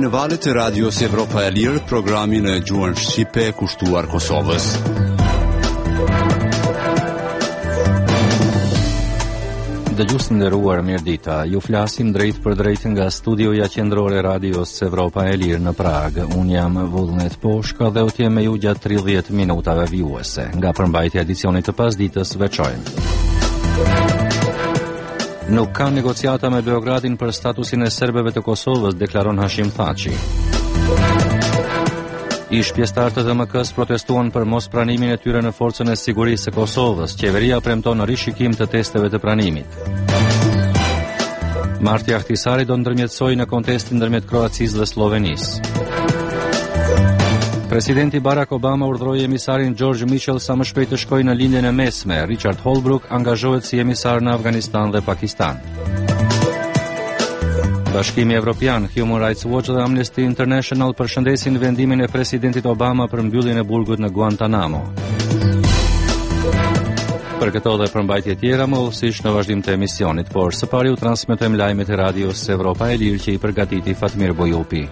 në valët e Radios Evropa e Lirë, programin e gjuhën shqipe kushtuar Kosovës. Dëgjues të nderuar, mirëdita. Ju flasim drejt për drejt nga studioja qendrore e Radios Evropa e Lirë në Prag. Unë jam Vullnet Poshka dhe u jem me ju gjatë 30 minutave vijuese. Nga përmbajtja e edicionit të pasdites veçojmë. Nuk ka negociata me Beogradin për statusin e serbëve të Kosovës, deklaron Hashim Thaçi. Ish pjesëtarët e DMK-s protestuan për mos pranimin e tyre në forcën e sigurisë së Kosovës. Qeveria premton rishikim të testeve të pranimit. Marti Ahtisari do ndërmjetësojë në kontestin ndërmjet Kroacisë dhe Slovenisë. Presidenti Barack Obama urdhëroi emisarin George Mitchell sa më shpejt të shkojë në lindjen e mesme. Richard Holbrooke angazhohet si emisar në Afganistan dhe Pakistan. Bashkimi Evropian, Human Rights Watch dhe Amnesty International përshëndesin vendimin e presidentit Obama për mbylljen e burgut në Guantanamo. Për këto dhe përmbajtje tjera më udhësish në vazhdim të emisionit, por së pari u transmetojmë lajmet e Radios Evropa e Lirë që i përgatiti Fatmir Bojupi.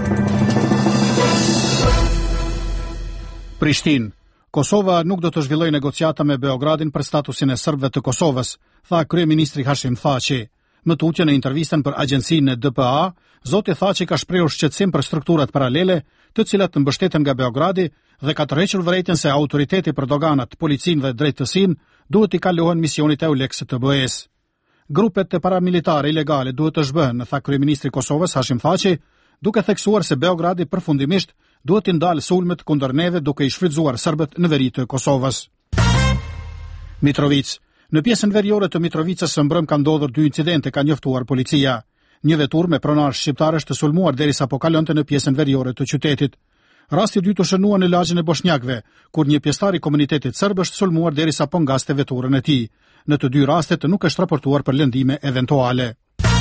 Prishtinë. Kosova nuk do të zhvillojë negociata me Beogradin për statusin e serbëve të Kosovës, tha kryeministri Hashim Thaçi. Më tutje në intervistën për agjencinë e DPA, zoti Thaçi ka shprehur shqetësim për strukturat paralele, të cilat të mbështeten nga Beogradi dhe ka tërhequr vërejtjen se autoriteti për doganat, policinë dhe drejtësinë duhet i kalohen misionit EULEX të BE-s. Grupet e paramilitare ilegale duhet të zhbëhen, tha kryeministri i Kosovës Hashim Thaçi, duke theksuar se Beogradi përfundimisht duhet të ndalë sulmet kundër neve duke i shfrytzuar serbët në veri të Kosovës. Mitrovica. Në pjesën veriore të Mitrovicës së mbrëm ka ndodhur 2 incidente, ka njoftuar policia. Një vetur me pronar shqiptar është sulmuar derisa po kalonte në pjesën veriore të qytetit. Rasti i dytë u shënua në lagjin e bosnjakëve, kur një pjesëtar i komunitetit serb është sulmuar derisa po ngaste veturën e tij. Në të dy rastet nuk është raportuar për lëndime eventuale.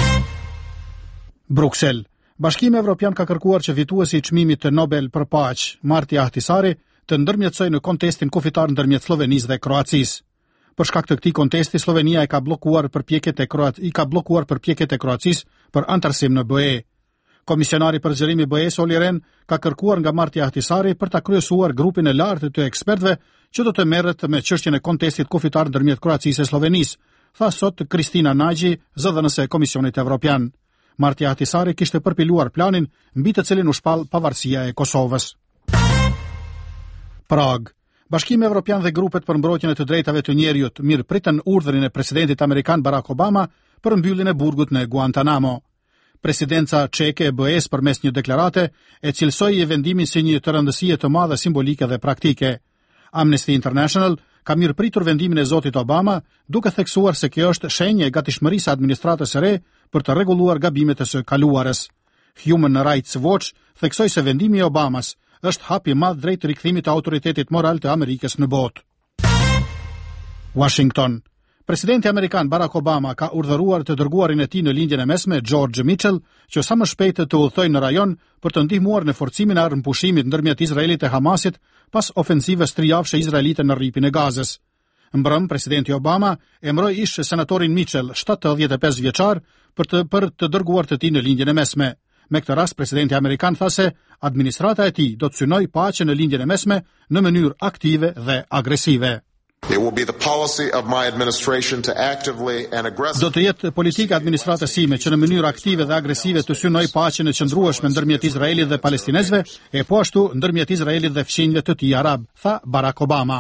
Bruksel. Bashkimi Evropian ka kërkuar që fituesi i çmimit të Nobel për paqe, Marti Ahtisari, të ndërmjetësojë në kontestin kufitar ndërmjet Slovenisë dhe Kroacisë. Për shkak të këtij kontesti, Slovenia i ka bllokuar përpjekjet e Kroacisë për antarësim në BE. Komisionari për zgjerimi i BE-s Olli Rehn ka kërkuar nga Marti Ahtisari për ta kryesuar grupin e lartë të ekspertëve që do të merret me çështjen e kontestit kufitar ndërmjet Kroacisë e Slovenisë, tha sot Kristina Nagy, zëdhënëse e Komisionit Evropian. Marti Ahtisari kishte përpiluar planin mbi të cilin u shpall pavarësia e Kosovës. Prag. Bashkimi Evropian dhe grupet për mbrojtjen e të drejtave të njerëzit mirëpritën urdhërin e presidentit amerikan Barack Obama për mbylljen e burgut në Guantanamo. Presidenca çeke e BE-s përmes një deklarate e cilësoi vendimin si një të rëndësie të madhe simbolike dhe praktike. Amnesty International ka mirëpritur vendimin e zotit Obama, duke theksuar se kjo është shenjë e gatishmërisë së administratës së re për të rregulluar gabimet e së kaluarës. Human Rights Watch theksoi se vendimi i Obamas është hap i madh drejt rikthimit të autoritetit moral të Amerikës në botë. Washington. Presidenti amerikan Barack Obama ka urdhëruar të dërguarin e tij në lindjen e mesme, George Mitchell, që sa më shpejt të udhëtojë në rajon për të ndihmuar në forcimin e armëpushimit ndërmjet Izraelit e Hamasit pas ofensivës trijavëshe izraelite në rripin e Gazës. Mbrëm, presidenti Obama emëroi ish senatorin Mitchell, 75 vjeçar, për të dërguar të tij në lindjen e mesme. Me këtë rast, presidenti amerikan tha se administrata e tij do të synojë paqen në lindjen e mesme në mënyrë aktive dhe agresive. Do të jetë politika e administratës sime që në mënyrë aktive dhe agresive të synojë paqen e qëndrueshme ndërmjet Izraelit dhe palestinezëve, e po ashtu ndërmjet Izraelit dhe fqinjve të tij arab, tha Barack Obama.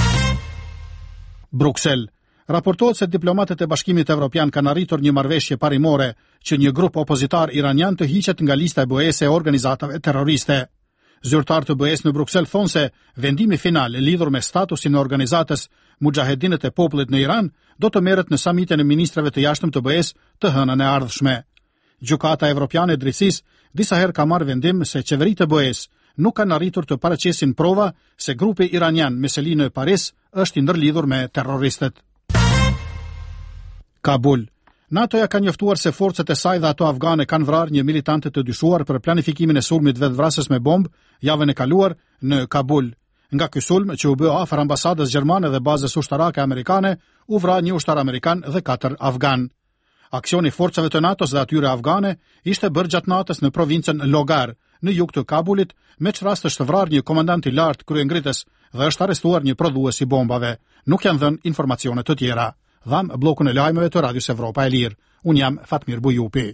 Bruksel. Raportohet se diplomatët e Bashkimit Evropian kanë arritur një marrëveshje parimore që një grup opozitar iranian të hiqet nga lista e BE-s e organizatave terroriste. Zyrtarët e BE-s në Bruksel thonë se vendimi final lidhur me statusin e organizatës Mujahedinët e popullit në Iran do të merret në samitin e ministrave të jashtëm të BE-s të hënën e ardhshme. Gjykata Evropiane e Drejtësisë disa herë ka marrë vendim se qeveritë e BE-s nuk kanë arritur të paraqesin prova se grupi iranian me selinë në Paris është i ndërlidhur me terroristët. Kabul. NATO-ja ka njoftuar se forcat e saj dhe ato afgane kanë vrarë një militante të dyshuar për planifikimin e sulmit vetvrasës me bombë javën e kaluar në Kabul. Nga ky sulm, që u bë afër ambasadës gjermane dhe bazës ushtarake amerikane, u vra një ushtar amerikan dhe 4 afgan. Aksioni forcave të NATO-s dhe atyre afgane ishte bërë gjatë natës në provincën Logar, në jug të Kabulit, me që rast është vrarë një komandant i lartë kryengritës dhe është arrestuar një prodhues i bombave. Nuk janë dhënë informacione të tjera. Dham bllokun e lajmeve të Radios Evropa e Lirë. Unë jam Fatmir Bujupi.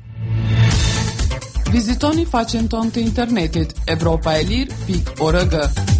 Vizitoni faqen tonë të internetit europaelir.org.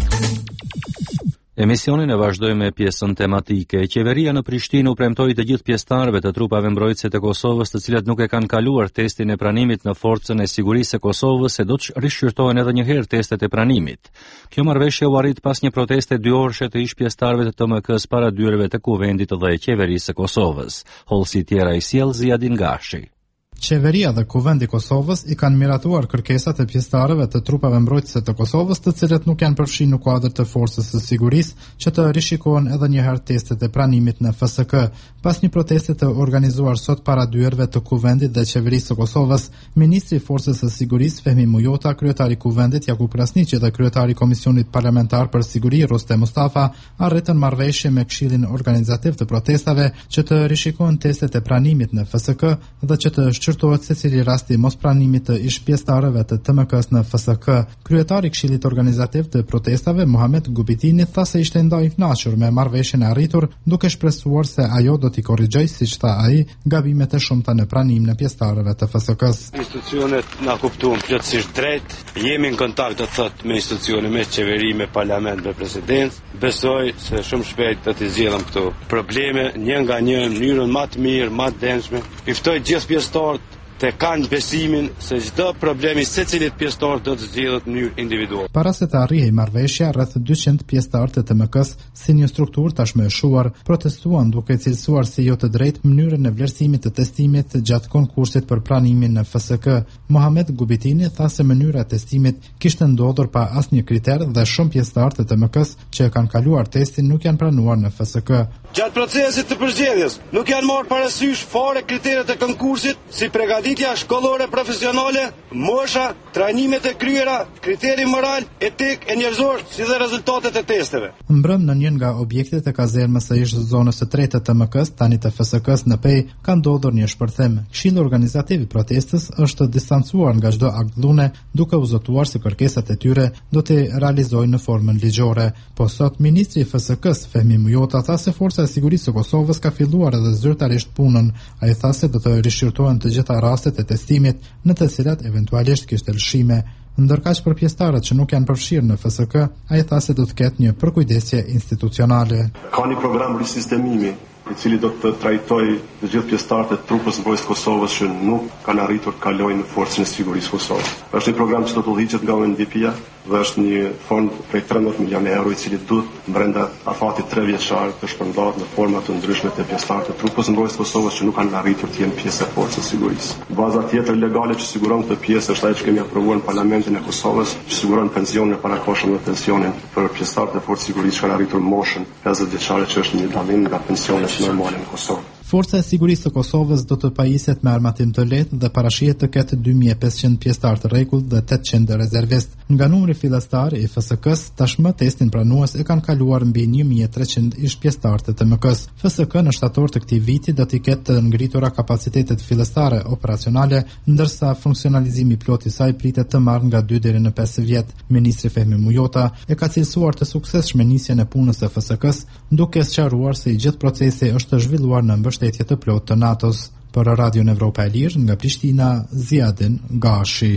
Emisionin e vazhdoj me pjesën tematike. Qeveria në Prishtinë u premtoi të gjithë pjesëtarëve të trupave mbrojtëse të Kosovës, të cilët nuk e kanë kaluar testin e pranimit në Forcën e Sigurisë së Kosovës, se do të rishqyrtohen edhe një herë testet e pranimit. Kjo marrëveshje u arrit pas një proteste 2 orëshe të ish pjesëtarëve të TMK-s para dyerve të Kuvendit dhe Qeverisë së Kosovës. Hollësi tjera i sjell Ziadin Gashi. Qeveria dhe Kuvendi i Kosovës i kanë miratuar kërkesat e pjesëtarëve të trupave mbrojtëse të Kosovës, të cilët nuk janë përfshirë në kuadër të Forcës së Sigurisë, që të rishikohen edhe një herë testet e pranimit në FSK. Pas një proteste të organizuar sot para dyerve të Kuvendit dhe Qeverisë së Kosovës, ministri i Forcës së Sigurisë Fehmi Mujota, kryetari i Kuvendit Jakub Krasniqi dhe kryetari i Komisionit Parlamentar për Siguri Rustem Mustafa arritën marrëveshje me Këshillin Organizativ të protestave që të rishikohen testet e pranimit në FSK dhe që të shqyrtohet secili rasti mos pranimit të ish pjesëtarëve të TMK-s në FSK. Kryetari i Këshillit Organizativ të protestave Muhamet Gubitini tha se ishte ndaj i kënaqur me marrëveshjen e arritur, duke shpresuar se ajo do t'i korrigjojë, siç tha ai, gabimet e shumta në pranim në pjesëtarëve të FSK-s. Institucionet na kuptuan plotësisht drejt, jemi në kontakt do thot me institucione, me qeveri, me parlament, me presidencë. Besoj se shumë shpejt do të zgjidhem këto probleme një nga një në mënyrën më të mirë, më të denshme. I ftoj gjithë pjesëtarët të kanë besimin se çdo problem i secilit pjesëtar do të zgjidhet në mënyrë individuale. Para se të arrijë marrëveshja, rreth 200 pjesëtarë të TMK-s, si një strukturë tashmë e shuar, protestuan duke cilësuar si jo të drejtë mënyrën e vlerësimit të testimit gjatë konkursit për pranimin në FSK. Mohamed Gubitini tha se mënyra e testimit kishte ndodhur pa asnjë kriter dhe shumë pjesëtarë të TMK-s që kanë kaluar testin nuk janë pranuar në FSK. Gjatë procesit të përgjedhjes nuk janë marrë parasysh fare kriteret e konkursit si përgatitja shkollore profesionale, mosha, trajnimet e kryera, kriteri moral, etik e njerëzor, si dhe rezultatet e testeve. Mbrëm në një nga objektet e kazermës së ish zonës së tretë të TMK-s, tani të FSK-s në Pej, ka ndodhur një shpërthim. Këshilli organizativ i protestës është distancuar nga çdo akt dhune, duke u zotuar se kërkesat e tyre do të realizojnë në formën ligjore. Po sot ministri i FSK-s Fehmi Mujota tha se Forca e Sigurisë së Kosovës ka filluar edhe zyrtarisht punën. Ai tha se do të rishqyrtohen të gjitha rastet e testimit në të cilat eventualisht kishte lëshime. Ndërkaq për pjesëtarët që nuk janë përfshirë në FSK, ai tha se do të ketë një përkujdesje institucionale. Ka një program risistemimi i cili do të trajtojë të gjithë pjesëtarët e trupës mbrojtës Kosovës që nuk kanë arritur të kalojnë në Forcën e Sigurisë së Kosovës. Është një program që do të udhëhiqet nga UNDP-ja dhe është një fond prej 13 milionë euro i cili duhet brenda afatit 3 vjeçar të shpërndahet në forma të ndryshme të pjesëtarëve të trupës mbrojtës Kosovës që nuk kanë arritur të jenë pjesë e Forcës së Sigurisë. Baza tjetër legale që siguron këtë pjesë është ajo që kemi aprovuar në Parlamentin e Kosovës, që siguron pensionin e parakohshëm dhe pensionin për pjesëtarët e Forcës së Sigurisë që kanë arritur moshën 50 vjeçare, që është një dallim nga pensionet normale në Kosovë. Forca e Sigurisë së Kosovës do të pajiset me armatim të lehtë dhe parashihet të ketë 2500 pjesëtar të rregullt dhe 800 rezervist. Nga numri fillestar i FSK-s, tashmë testin pranues e kanë kaluar mbi 1300 ish pjesëtar të TMK-s. FSK në shtator të këtij viti do të ketë të ngritura kapacitetet fillestare operacionale, ndërsa funksionalizimi plot i saj pritet të marrë nga 2 deri në 5 vjet. Ministri Fehmi Mujota e ka cilësuar të suksesshme nisjen e punës së FSK-s, duke sqaruar se i gjithë procesi është zhvilluar në mbështetje të plot të NATO-s. Për Radion Evropa e Lirë nga Prishtina, Ziadin Gashi.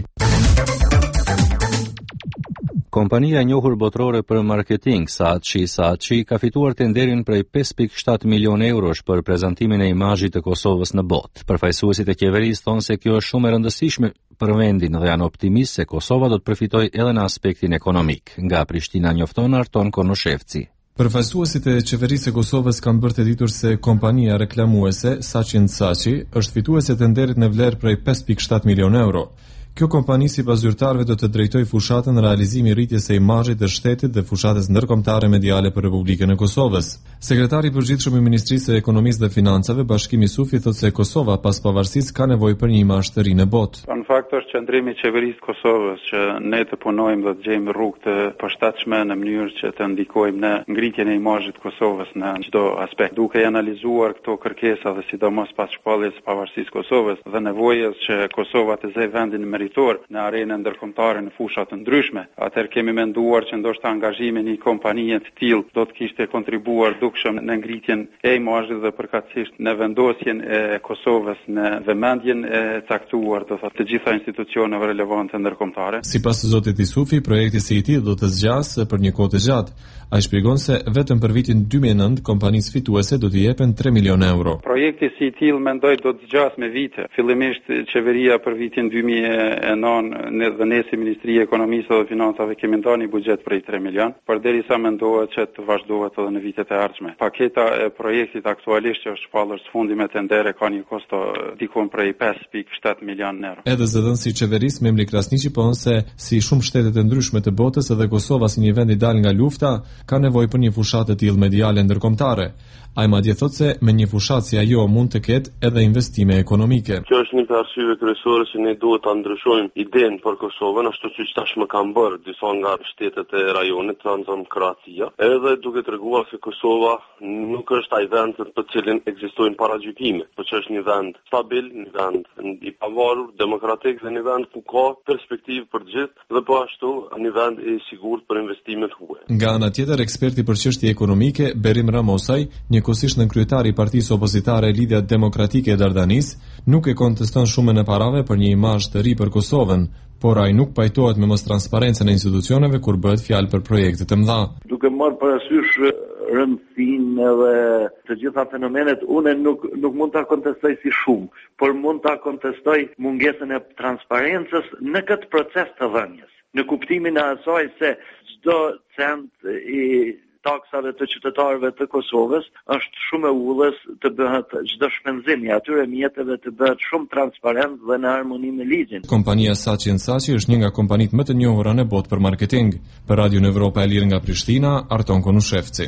Kompania e njohur botërore për marketing Saatchi ka fituar tenderin prej 5.7 milionë eurosh për prezantimin e imazhit të Kosovës në botë. Përfaqësuesit e qeverisë thonë se kjo është shumë e rëndësishme për vendin dhe janë optimist se Kosova do të përfitojë edhe në aspektin ekonomik. Nga Prishtina njofton Arton Konoshevci. Përfaqësuesit e qeverisë së Kosovës kanë bërë të ditur se kompania reklamuese Saatchi është fituese e tenderit në vlerë prej 5.7 milionë euro. Kjo kompani sipas zyrtarëve do të drejtojë fushatën në realizimin e rritjes së imazhit të shtetit dhe fushatës ndërkombëtare mediale për Republikën e Kosovës. Sekretari i përgjithshëm i Ministrisë së Ekonomisë dhe Financave, Bashkimi Sufi, thotë se Kosova pas pavarësisë ka nevojë për një imazh të ri në botë. Në fakt është qëndrimi i qeverisë të Kosovës që ne të punojmë dhe të gjejmë rrugë të përshtatshme në mënyrë që të ndikojmë në ngritjen e imazhit të Kosovës në çdo aspekt. Duke analizuar këto kërkesa dhe sidomos pas shpalljes së pavarësisë së Kosovës dhe nevojës që Kosova të zëjë vendin në arenën ndërkombëtare në fusha të ndryshme. Atëherë kemi menduar që ndoshta angazhimi i një kompanie të tillë do të kishte kontribuar dukshëm në ngritjen e imazhit dhe përkatësisht në vendosjen e Kosovës në vëmendjen e caktuar të gjitha institucioneve relevante ndërkombëtare. Sipas zotit Isufi, projekti si i tillë do të zgjasë për një kohë të gjatë. Ai shpjegon se vetëm për vitin 2009 kompanisë fituese do t'i jepen 3 milionë euro. Projekti si i tillë mendoj do të zgjasë me vite. Fillimisht qeveria për vitin 2009 dhe ne si Ministria e Ekonomisë dhe Financave kemi ndarë një buxhet për 3 milion, përderisa mendohet që të vazhdohet edhe në vitet e ardhshme. Paketa e projektit aktualisht që është shpallur së fundi me tendere ka një kosto dikon prej 5.7 milion euro. Edhe zëdhënësi i qeverisë Memli Krasniqi po thonë se si shumë shtete të ndryshme të botës edhe Kosova si një vend i dal nga lufta ka nevojë për një fushatë të tillë mediale ndërkombëtare. Ai madje thotë se me një fushatë si ajo mund të ketë edhe investime ekonomike. Kjo është një nga arsyeve kryesore që ne duhet ta ndryshojmë idenë për Kosovën, ashtu siç tashmë kanë bërë disa nga shtetet e rajonit, transam Kroacia, edhe duke treguar se Kosova nuk është ai vend për cilin ekzistojnë paragjykime, por që është një vend stabil, një vend i pavarur, demokratik dhe një vend ku ka perspektivë për gjithë dhe po ashtu një vend i sigurt për investimet huaja. Nga ana tjetër, eksperti për çështje ekonomike Berim Ramosaj, njëkohësisht në kryetari i partisë opozitare Lidhja Demokratike e Dardanis, nuk e konteston shumën e parave për një imazh të ri për Kosovën, por ai nuk pajtohet me mostransparencën e institucioneve kur bëhet fjalë për projekte të mëdha. Duke marrë parasysh rëndësinë dhe të gjitha fenomenet, unë nuk mund ta kontestoj si shumë, por mund ta kontestoj mungesën e transparencës në këtë proces të dhënies. Në kuptimin e asaj se çdo cent i taksave të qytetarëve të Kosovës është shumë e ullës të bëhet çdo shpenzim i atyre mjeteve të bëhet shumë transparent dhe në harmoni me ligjin. Kompania Saçi & Saçi është një nga kompanitë më të njohura në botë për marketing. Për Radion Evropa e Lirë nga Prishtina, Arton Konushevci.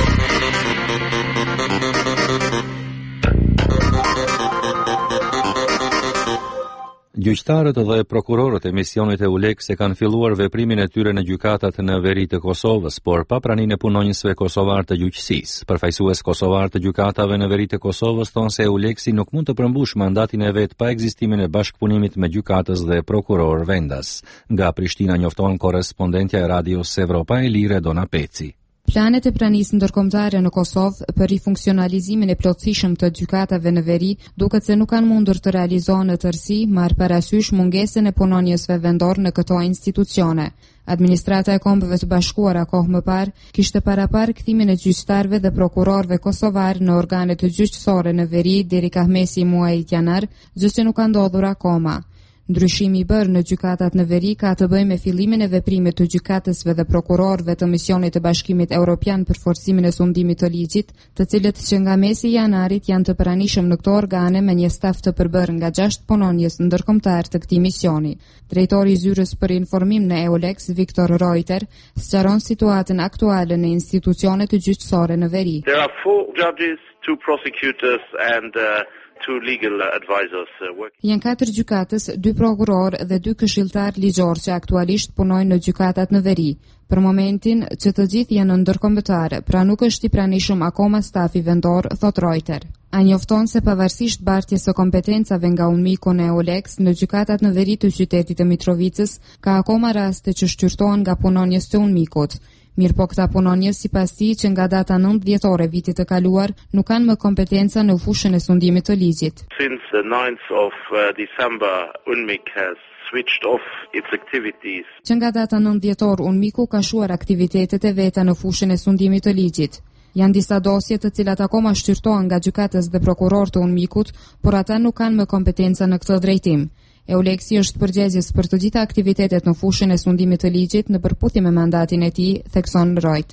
Gjyqtarët dhe prokurorët e misionit EULEX e kanë filluar veprimin e tyre në gjykatat në veri të Kosovës, por pa praninë e punonjësve kosovar të gjyqësisë. Përfaqësues kosovar të gjykatave në veri të Kosovës thonë se EULEX-i nuk mund të përmbush mandatin e vet pa ekzistimin e bashkëpunimit me gjykatës dhe prokuror vendas. Nga Prishtina njofton korrespondentja e Radios Evropa e Lirë Dona Peci. Planet e pranisë ndërkombëtare në Kosovë për rifunksionalizimin e plotësishëm të gjykatave në veri duket se nuk kanë mundur të realizohen në tërësi, marrë parasysh mungesën e punonjësve vendor në këto institucione. Administrata e Kombeve të Bashkuara kohë më parë kishte parapar kthimin e gjyqtarëve dhe prokurorëve kosovar në organet gjyqësore në veri deri ka mesi i muajit janar, gjë që nuk ka ndodhur akoma. Ndryshimi i bërë në gjykatat në veri ka të bëjë me fillimin e veprimit të gjykatësve dhe prokurorëve të misionit të Bashkimit Evropian për forcimin e sundimit të ligjit, të cilët që nga mesi i janarit janë të pranishëm në këto organe me një staf të përbërë nga 6 punonjës ndërkombëtar të këtij misioni. Drejtori i zyrës për informim në EULEX, Viktor Reuter, sqaron situatën aktuale në institucionet gjyqësore në veri. There are 4 judges, 2 prosecutors and 2 legal advisors working. Janë 4 gjykatës, 2 prokurorë dhe 2 këshilltar ligjor që aktualisht punojnë në gjykatat në veri. Për momentin, që të gjithë janë ndërkombëtar, pra nuk është i pranishëm akoma stafi vendor, thot Reuter. A njofton se pavarësisht bartjes së kompetencave nga UNMIKO në EULEX në gjykatat në veri të qytetit të Mitrovicës, ka akoma raste që shqyrtohen nga punonjës të UNMIKO-t. Mirë po këta punonjës sipas tij që nga data 9 dhjetore vitit të kaluar nuk kanë më kompetenca në fushën e sundimit të ligjit. Since the 9th of December, UNMIK has switched off its activities. Që nga data 9 dhjetor UNMIK-u ka shuar aktivitetet e veta në fushën e sundimit të ligjit. Janë disa dosje të cilat akoma shqyrtohen nga gjykatës dhe prokurorët të UNMIK-ut, por ata nuk kanë më kompetenca në këtë drejtim. EULEX-i është përgjegjës për të gjitha aktivitetet në fushën e sundimit të ligjit në përputhje me mandatin e tij, thekson Reuter.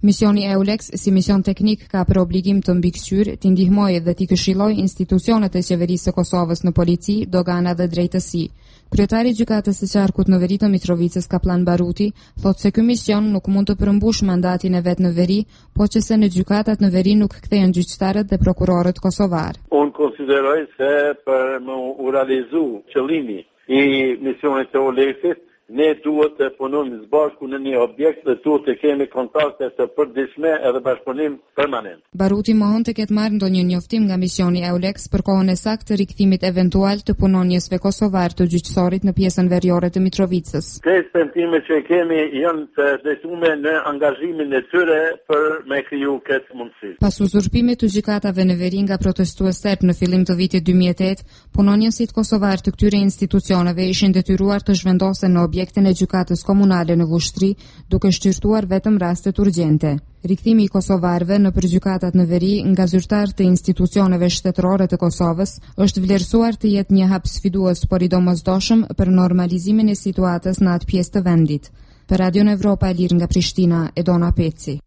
Misioni EULEX si mision teknik ka për obligim të mbikëqyrë, t'i ndihmojë dhe t'i këshillojë institucionet e qeverisë së Kosovës në polici, dogana dhe drejtësi. Kryetari i gjykatës së qarkut në veri të Mitrovicës, Kaplan Baruti, thotë se ky mision nuk mund të përmbush mandatin e vet në veri, po që se në gjykatat në veri nuk kthehen gjyqtarët dhe prokurorët kosovar. Unë konsideroj se për më u realizu qëllimi i misionit të EULEX-it, ne duhet të punojmë së bashku në një objekt dhe duhet të kemi kontakte të përditshme edhe bashkëpunim permanent. Baruti mohon të ketë marrë ndonjë njoftim nga misioni EULEX për kohën e saktë të rikthimit eventual të punonjësve kosovar të gjyqësorit në pjesën veriore të Mitrovicës. Këto tentimeve që kemi janë të drejtuar në angazhimin e tyre për me kriju këtë mundësi. Pas uzurpimit të gjykatave në veri nga protestues serb në fillim të vitit 2008, punonjësit kosovar të këtyre institucioneve ishin detyruar të zhvendosen në objektin e gjykatës komunale në Vushtri, duke shqyrtuar vetëm rastet urgjente. Rikthimi i kosovarëve në gjykatat në veri nga zyrtar të institucioneve shtetërore të Kosovës është vlerësuar të jetë një hap sfidues, por i domosdoshëm për normalizimin e situatës në atë pjesë të vendit. Për Radion Evropa e Lirë nga Prishtina, Edona Peci.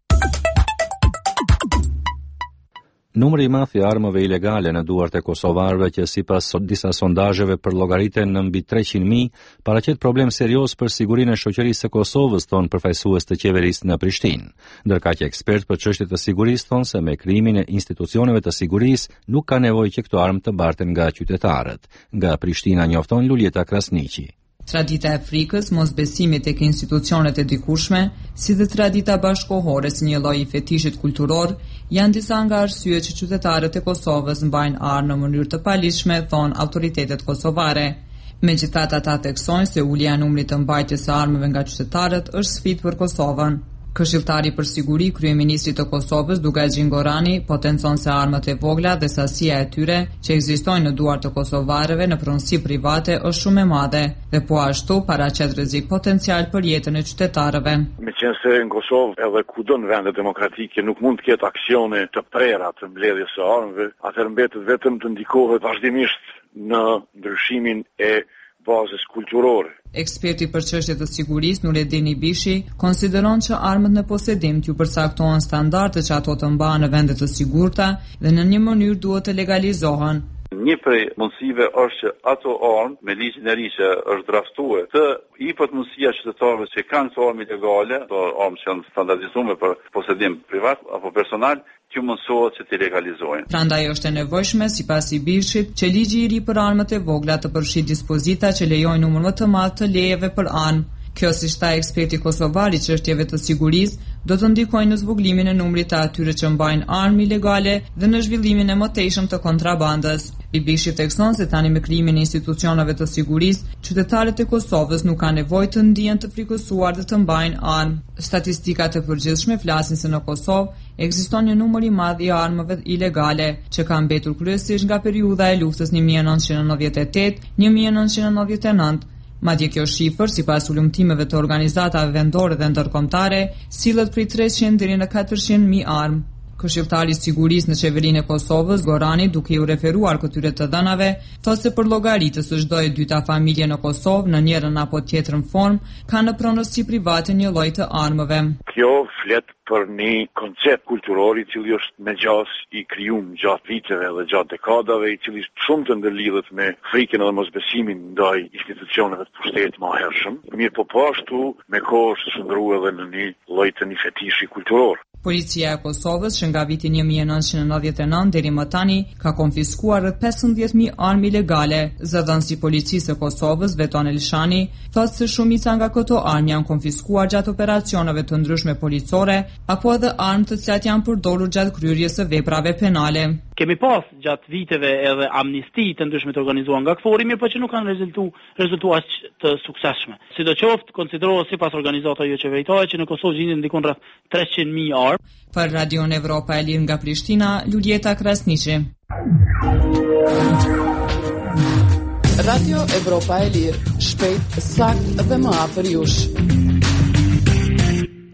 Numri i madh i armëve ilegale në duart e kosovarëve që sipas disa sondazheve përllogëriten në mbi 300.000, paraqet problem serioz për sigurinë e shoqërisë së Kosovës, thon përfaqësues të qeverisë në Prishtinë. Ndërkaq ekspert për çështjet të sigurisë thon se me krijimin e institucioneve të sigurisë nuk ka nevojë që këto armë të barten nga qytetarët. Nga Prishtina njofton Luljeta Krasniqi. Tradita e frikës, mosbesimit tek institucionet e dikushme, si dhe tradita bashkohore si një lloj i fetishit kulturor, janë disa nga arsyet që qytetarët e Kosovës mbajnë armë në mënyrë të palishme, thon autoritetet kosovare. Megjithatë, ata theksojnë se ulja e numrit të mbajtjes së armëve nga qytetarët është sfidë për Kosovën. Këshilltari për siguri, kryeministri të Kosovës, Dugajin Gorani, potencon se armët e vogla dhe sasia e tyre që ekzistojnë në duart të kosovarëve në pronësi private është shumë e madhe dhe po ashtu paraqet rrezik potencial për jetën e qytetarëve. Meqense në Kosovë edhe kudo në vende demokratike nuk mund të ketë aksione të prera të mbledhjes së armëve, atëherë mbetet vetëm të ndikohet vazhdimisht në ndryshimin e bazës kulturore. Eksperti për çështje të sigurisë Nureddin Ibishi konsideron që armët në posedim t'ju përcaktohen standarde që ato të mbahen në vende të sigurta dhe në një mënyrë duhet të legalizohen. Një prej mundësive është që ato armë me ligjin e ri që është draftuar të jepet mundësia qytetarëve që kanë këto armë ilegale, ato armë që janë standardizuar për posedim privat apo personal, që mundësohet që t'i legalizojnë. Prandaj është e nevojshme, sipas Ibishit, që ligji i ri për armët e vogla të përfshijë dispozita që lejojnë numër më të madh të lejeve për armë. Kjo, siç tha eksperti kosovar i çështjeve të sigurisë, do të ndikojë në zvogëlimin e numrit të atyre që mbajnë armë ilegale dhe në zhvillimin e mëtejshëm të kontrabandës. Ibishi thekson se tani me krijimin e institucioneve të sigurisë, qytetarët e Kosovës nuk kanë nevojë të ndihen të frikësuar dhe të mbajnë armë. Statistikat e përgjithshme flasin se në Kosovë ekziston një numër i madh i armëve ilegale që kanë mbetur kryesisht nga periudha e luftës 1998-1999. Madje kjo shifër, sipas ulëmtimeve të organizatave vendore dhe ndërkombëtare, sillet prej 300 deri në 400.000 armë. Këshilltari i sigurisë në qeverinë e Kosovës, Gorani, duke u referuar këtyre të dhënave, thotë se për llogaritës së çdo e dyta familje në Kosovë, në njërin apo tjetrën formë, ka në pronësi private një lloj të armëve. Kjo flet për një koncept kulturor i cili është me gjas i krijuar gjatë viteve dhe gjatë dekadave, i cili shumë të ndërlidhet me frikën dhe mosbesimin ndaj institucioneve të pushtetit më hershëm. Mirë po ashtu me kohë është shndruar edhe në një lloj të një fetishi kulturor. Policia e Kosovës që nga viti 1999 deri më tani ka konfiskuar rreth 15.000 armë ilegale. Zëdhënësi i Policisë së Kosovës, Veton Elshani, thotë se shumica nga këto armë janë konfiskuar gjatë operacioneve të ndryshme policore apo edhe armë të cilat janë përdorur gjatë kryerjes së veprave penale. Kemi pas gjatë viteve edhe amnisti të ndryshme të organizuar nga KFOR-i, mirë po që nuk kanë rezultuar të suksesshme. Sidoqoftë, konsiderohet sipas organizatave jo qeveritare që në Kosovë gjenden diku rreth 300.000 armë. Për Radion Evropa e Lirë nga Prishtina, Luljeta Krasniqi. Radio Evropa e Lirë, shpejt, sakt dhe më afër jush.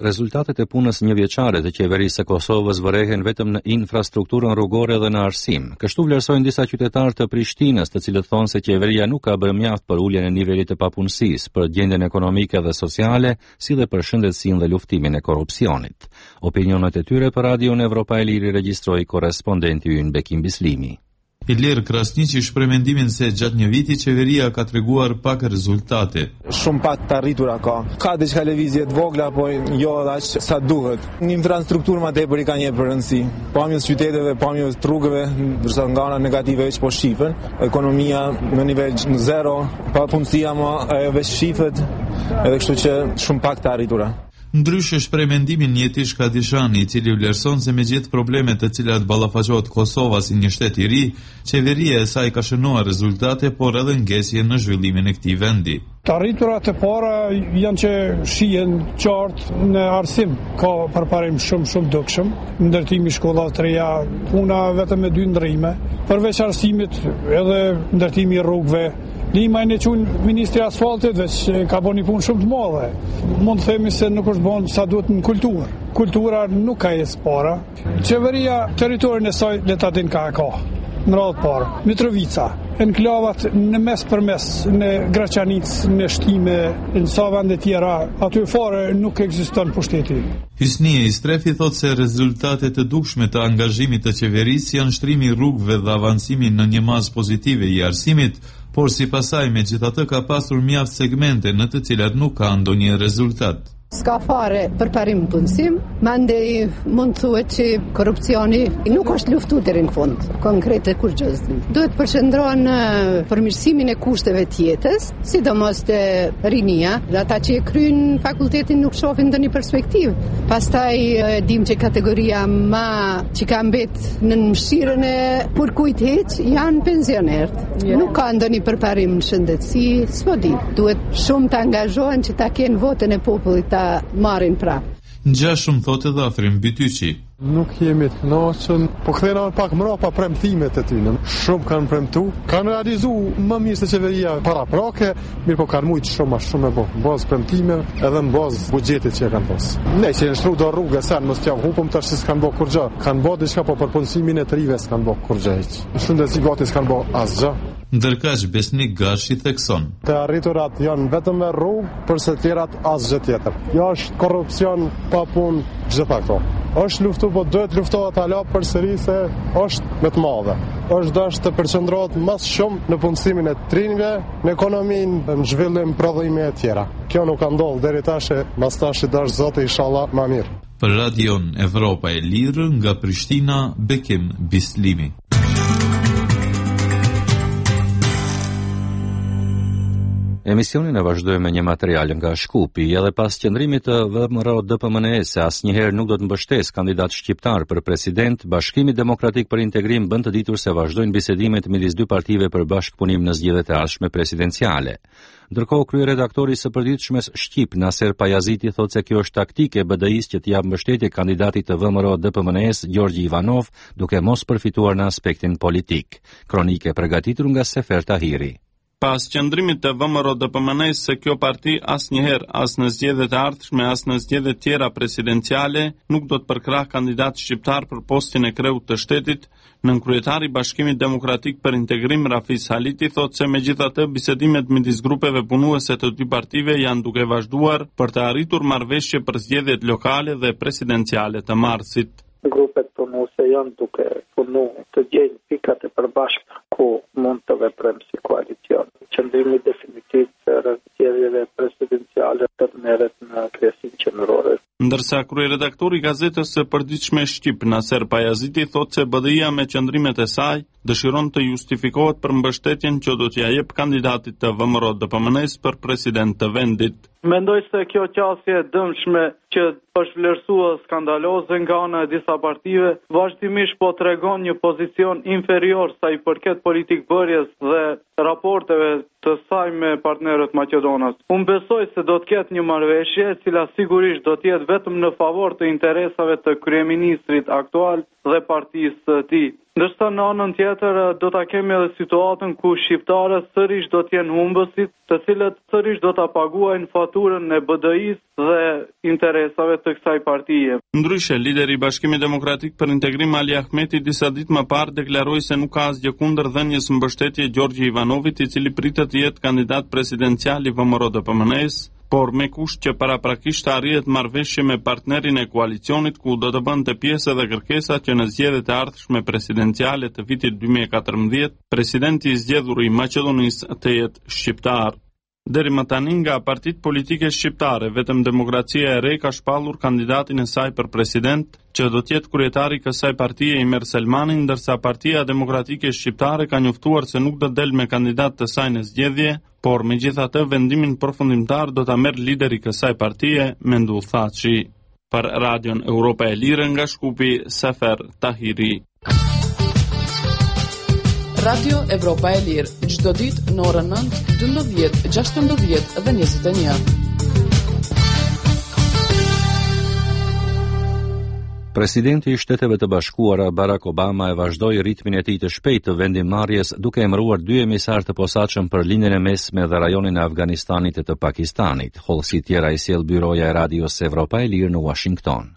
Rezultatet e punës njëvjeçare të qeverisë së Kosovës vërehen vetëm në infrastrukturën rrugore dhe në arsim. Kështu vlerësojnë disa qytetarë të Prishtinës, të cilët thonë se qeveria nuk ka bërë mjaft për uljen e nivelit të papunësisë, për gjendjen ekonomike dhe sociale, si dhe për shëndetësinë dhe luftimin e korrupsionit. Opinionet e tyre për Radion Evropa e Lirë regjistroi korrespondenti ynë Bekim Bislimi. Ilir Krasniqi shpreh mendimin se gjatë një viti qeveria ka treguar pak rezultate. Shumë pak të arritura ka. Ka diçka lëvizje të vogla, po jo aq sa duhet. Një infrastrukturë më tepër i ka një rëndësi. Pamjes qyteteve, pamjes rrugëve, ndërsa nga ana negative veç po shifen. Ekonomia në nivel zero, papunësia më veç shifet, edhe kështu që shumë pak të arritura. Ndryshe shpreh mendimin Jetish Kadishani, i cili vlerëson se megjithë problemet të cilat ballafaqohet Kosova si një shtet i ri, qeveria e saj ka shënuar rezultate, por edhe ngesje në zhvillimin e këtij vendi. Të arriturat e para janë që shihen qartë në arsim, ka përparim shumë dukshëm, ndërtimi shkollave të reja, puna vetëm me 2 ndrime, përveç arsimit edhe ndërtimi rrugëve. Nimajnë e qunë Ministri Asfaltit, veç ka bo një punë shumë të madhe. Mund të themi se nuk është bon sa duhet në kulturë. Kultura nuk ka jesë para. Qeveria teritorin e saj letatin ka e ka. Në radhë parë, Mitrovica, enklavat në mes për mes, në Graçanic, në Shtime, në sa vende tjera, aty fare nuk ekziston pushteti. Hysnie Istrefi thot se rezultatet të dukshme të angazhimit të qeverisë janë shtrimi i rrugëve dhe avancimi në një mazë pozitive i arsimit, por si pasaj megjithatë ka pasur mjaft segmente në të cilat nuk ka ndonjë rezultat. Ska fare përparim punësim, mandej mund thuhet që korrupsioni nuk është luftuar deri në fund, konkrete kurrgjës. Duhet përqendrohen në përmirësimin e kushteve të jetës, sidomos te rinia, ata që kryejnë fakultetin nuk shohin ndonjë perspektivë. Pastaj dim që kategoria më që ka mbet në mëshirën e përkujt hiç janë pensionerët. Nuk ka ndonjë përparim në shëndetësi, s'po di. Duhet shumë të angazhohen që ta kenë votën e popullit ta marrin prapë. Ngjashëm thotë edhe Afrim Bytyqi. Nuk jemi të kënaqur, po kthejnë pak mbrapa premtimet e tyre. Shumë kanë premtu, kanë realizuar më mirë se qeveria paraprake, mirë po kanë shumë më shumë bazë premtime, edhe në bazë buxhetit që kanë pas. Ne që në shtru do rrugë sa mos t'ja hupëm tash s'kan bë kurrë. Kanë bë diçka po për punësimin e të rive s'kan bë kurrë. Shëndetësi gati s'kan bë asgjë. Ndërkaq Besnik Gashi thekson. Të arriturat janë vetëm me rrugë, përse të tjerat asgjë tjetër. Jo është korrupsion, pa punë, çdo faktor. Është luftu, po duhet luftohet hala përsëri se është më të madhe. Është dash të përqendrohet më shumë në punësimin e të rinjve, në ekonominë, në zhvillim prodhime e tjera. Kjo nuk ka ndodhur deri tash, mbas tash dash Zoti inshallah më mirë. Për Radion Evropa e Lirë nga Prishtina, Bekim Bislimi. Emisionin e vazhdojmë me një material nga Shkupi, edhe pas qëndrimit të VMRO-DPMNE-s se asnjëherë nuk do të mbështesë kandidat shqiptar për president, Bashkimi Demokratik për Integrim bën të ditur se vazhdojnë bisedimet midis 2 partive për bashkëpunim në zgjedhjet e ardhshme presidenciale. Ndërkohë kryeredaktori i së përditshmes shqip Naser Pajaziti thotë se kjo është taktike e BDI-s që t'i jap mbështetje kandidatit të VMRO-DPMNE-s Gjorgji Ivanov, duke mos përfituar në aspektin politik. Kronike përgatitur nga Sefer Tahiri. Pas qëndrimit të VMRO-DPMNE-s se kjo parti asnjëherë, as në zgjedhjet e ardhshme, as në zgjedhjet tjera presidenciale, nuk do të përkrah kandidat shqiptar për postin e kreut të shtetit, nënkryetari i Bashkimit Demokratik për Integrim Rafis Haliti thotë se megjithatë bisedimet midis grupeve punuese të 2 partive janë duke vazhduar për të arritur marrëveshje për zgjedhjet lokale dhe presidenciale të marsit. Grupet punuese janë duke punu të gjejnë pikat e përbashkëta ku mund të veprojmë si koalicion. Qëndrimi definitiv të zgjedhjeve presidenciale të merret në Kryesin Qendrore. Ndërsa kryeredaktori i gazetës së përditshme shqip Naser Pajaziti thotë se BDI-a me qëndrimet e saj dëshiron të justifikohet për mbështetjen që do t'ja jep kandidatit të VMRO-DPMNE-s për president të vendit. Mendoj se kjo qasje e dëmshme që është vlerësuar skandaloze nga ana e disa partive, vazhdimisht po tregon një pozicion inferior sa i përket politikbërjes dhe raporteve të saj me partnerët maqedonas. Unë besoj se do të ketë një marrëveshje e cila sigurisht do të jetë vetëm në favor të interesave të kryeministrit aktual dhe partisë së tij. Ndërsa në anën tjetër do ta kemi edhe situatën ku shqiptarët sërish do të jenë humbësit, të cilët sërish do ta paguajnë faturën e BDI-s dhe interesave të kësaj partie. Ndryshe, lideri i Bashkimit Demokratik për Integrim Ali Ahmeti disa ditë më parë deklaroi se nuk ka asgjë kundër dhënies mbështetje Gjorgji Ivanovit, i cili pritet të jetë kandidat presidencial i VMRO-DPMN-s, por me kusht që paraprakisht arrihet marrëveshje me partnerin e koalicionit ku do të bënte pjesë edhe kërkesa që në zgjedhjet e ardhshme presidenciale të vitit 2014, presidenti i zgjedhur i Maqedonisë të jetë shqiptar. Deri më tani nga partitë politike shqiptare, vetëm Demokracia e Re ka shpallur kandidatin e saj për president, që do të jetë kryetari i kësaj partie Imer Selmani, ndërsa Partia Demokratike Shqiptare ka njoftuar se nuk do del me kandidat të saj në zgjedhje, por megjithatë vendimin përfundimtar do ta merr lideri i kësaj partie, Mendu Thaçi. Për Radion Europa e Lirë nga Shkupi, Sefer Tahiri. Radio Evropa e Lirë, çdo ditë në orën 9, 12, 16 dhe 21. Presidenti i Shteteve të Bashkuara Barack Obama e vazhdoi ritmin e tij të shpejtë të vendimmarrjes duke emëruar 2 emisar të posaçëm për linjën e mesme dhe rajonin e Afganistanit e të Pakistanit. Hollësi tjera i sjell byroja e Radios Evropa e Lirë në Washington.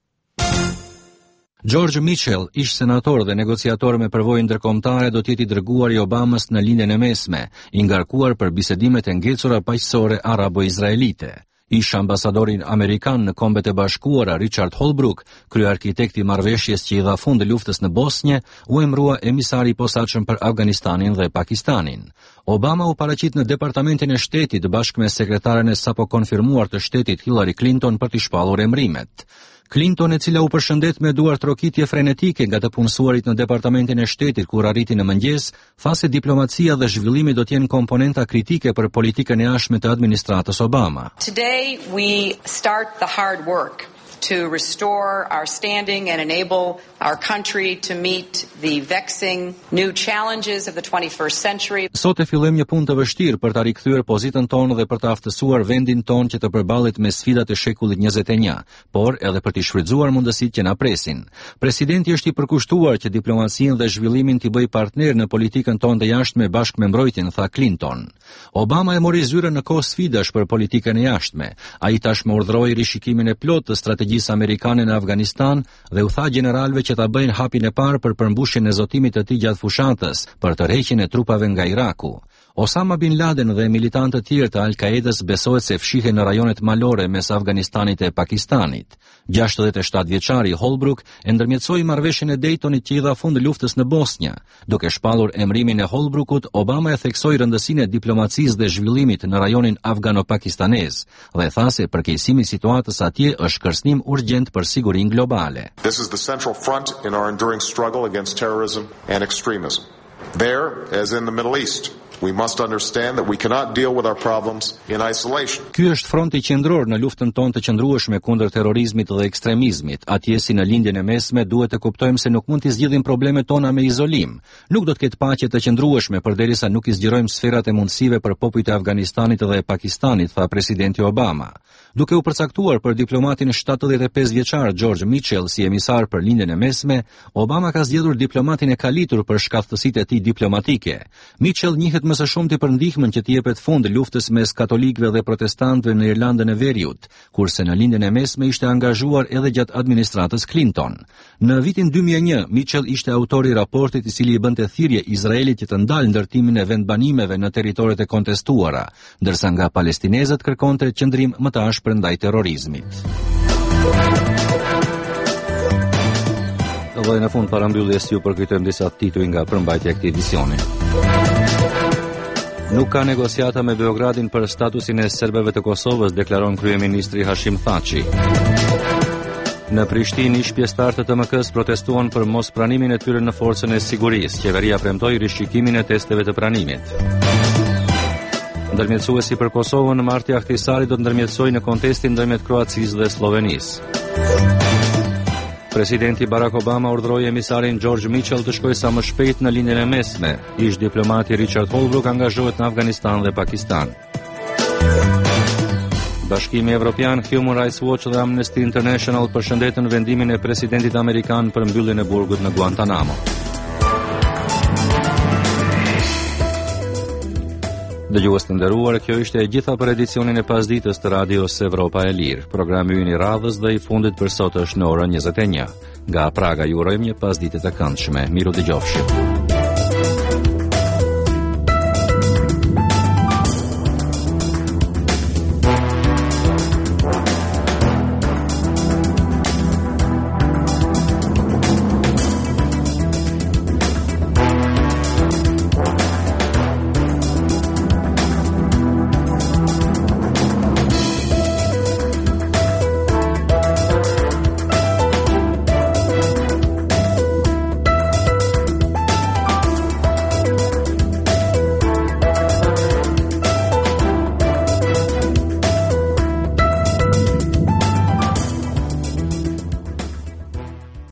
George Mitchell, ish senator dhe negociator me përvojë ndërkombëtare, do të jetë i dërguar i Obamas në linjën e mesme, i ngarkuar për bisedimet e ngecura paqësore arabo-izraelite. Ish ambasadorin amerikan në Kombet e Bashkuara Richard Holbrooke, kryearkitekti i marrëveshjes që i dha fund luftës në Bosnjë, u emërua emisari i posaçëm për Afganistanin dhe Pakistanin. Obama u paraqit në Departamentin e Shtetit bashkë me sekretaren e sapo konfirmuar të Shtetit Hillary Clinton për t'i shpallur emërimet. Clinton, e cila u përshëndet me duar trokitje frenetike nga të punësuarit në Departamentin e Shtetit kur arriti në mëngjes, tha se diplomacia dhe zhvillimi do të jenë komponenta kritike për politikën e jashtme të administratës Obama. Today we start the hard work to restore our standing and enable our country to meet the vexing new challenges of the 21st century. Sot e fillojmë një punë të vështirë për ta rikthyer pozitën tonë dhe për të aftësuar vendin tonë që të përballet me sfidat e shekullit 21, por edhe për të shfrytzuar mundësitë që na presin. Presidenti është i përkushtuar që diplomacinë dhe zhvillimin t'i bëj partner në politikën tonë të jashtme bashkë me mbrojtjen, tha Clinton. Obama e mori zyrën në kohë sfidash për politikën e jashtme. Ai tashmë urdhëroi rishikimin e plotë të strategjisë amerikane në Afganistan dhe u tha generalëve që ta bëjnë hapin e parë për përmbushjen e zotimit të tij gjatë fushatës për tërheqjen e trupave nga Iraku. Osama bin Laden dhe militantët tjerë të Al-Qaedës besohet se fshihen në rajonet malore mes Afganistanit e Pakistanit. 67 vjeçari Holbrooke e ndërmjetësoi marrëveshjen e Daytonit që i dha fund luftës në Bosnjë. Duke shpallur emrimin e Holbrookut, Obama e theksoi rëndësinë e diplomacisë dhe zhvillimit në rajonin afgano-pakistanez dhe tha se përkeqësimi i situatës atje është kërcënim urgjent për sigurinë globale. This is the central front in our enduring struggle against terrorism and extremism. There, as in the Middle East, we must understand that we cannot deal with our problems in isolation. Ky është fronti qendror në luftën tonë të qëndrueshme kundër terrorizmit dhe ekstremizmit. Atje si në lindjen e mesme duhet të kuptojmë se nuk mund të zgjidhim problemet tona me izolim. Nuk do të ketë paqe të qëndrueshme përderisa nuk i zgjerojmë sferat e mundësive për popujt e Afganistanit dhe Pakistanit, tha presidenti Obama. Duke u përcaktuar për diplomatin 75 vjeçar George Mitchell si emisar për lindjen e mesme, Obama ka zgjedhur diplomatin e kalitur për shkathësitë e tij diplomatike. Mitchell njihet më së shumti për ndihmën që t'i jepet fund luftës mes katolikëve dhe protestantëve në Irlandën e Veriut, kurse në lindjen e mesme ishte angazhuar edhe gjatë administratës Clinton. Në vitin 2001, Mitchell ishte autori i raportit i cili i bënte thirrje Izraelit që të ndalë ndërtimin e vendbanimeve në territoret e kontestuara, ndërsa nga palestinezët kërkonte qëndrim më të ashpër ndaj terrorizmit. Dhe në fund parambylljes ju përkujtojmë disa tituj nga përmbajtja e këtij edicioni. Nuk ka negociata me Beogradin për statusin e serbëve të Kosovës, deklaron kryeministri Hashim Thaçi. Në Prishtinë, ish pjesëtarë të TMK-s protestuan për mos pranimin e tyre në forcën e sigurisë. Qeveria premtoi rishikimin e testeve të pranimit. Ndërmjetësuesi për Kosovën Marti Ahtisari do të ndërmjetësojë në kontestin ndërmjet Kroacisë dhe Slovenisë. Presidenti Barack Obama urdhëroi emisarin George Mitchell të shkojë sa më shpejt në linjën e mesme. Ish diplomati Richard Holbrooke angazhohet në Afganistan dhe Pakistan. Bashkimi Evropian, Human Rights Watch dhe Amnesty International përshëndetën vendimin e presidentit amerikan për mbylljen e burgut në Guantanamo. Dëgjues të nderuar, kjo ishte e gjitha për edicionin e pasdites të Radios Evropa e Lirë. Programi ynë i radhës dhe i fundit për sot është në orën 21. Nga Praga ju urojmë një pasditë të këndshme. Miru dëgjofshim.